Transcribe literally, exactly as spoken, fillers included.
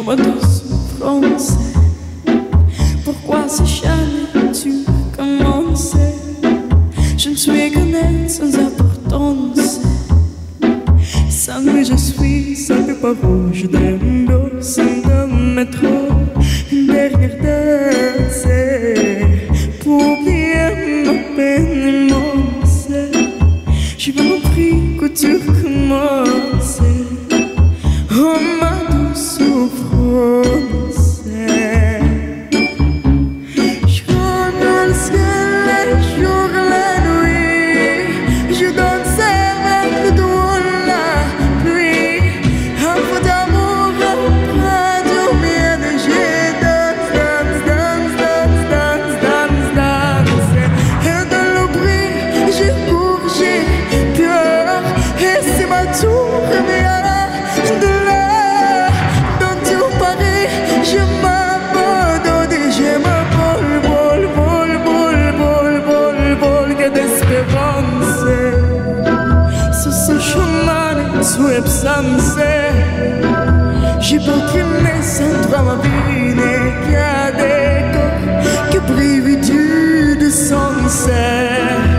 ma douce souffrance. Pourquoi si jamais tu commençais? Je ne suis qu'un être sans importance. Sans lui je suis simple par rouge d'un dos, sans d'un métro, une dernière danse pour oublier ma peine immense. Je veux mon prix que tu recommences. Oh ma douce souffrance. Je renonce les jours et la nuit. Je danse avec le doigt la pluie. Un peu d'amour après dormir de je danse, danse, danse, danse, danse, danse, danse. Et dans le bruit je cours, j'ai peur. Et c'est ma tour mais à la de là dont tu parais, je m'abandonne et je m'envole, vol, vol, vol, vol, vol, vol, que d'espérance. Sur ce chemin, sous l'absence, j'ai pas primé sans toi ma vie n'est qu'à des corps que privé du de sens.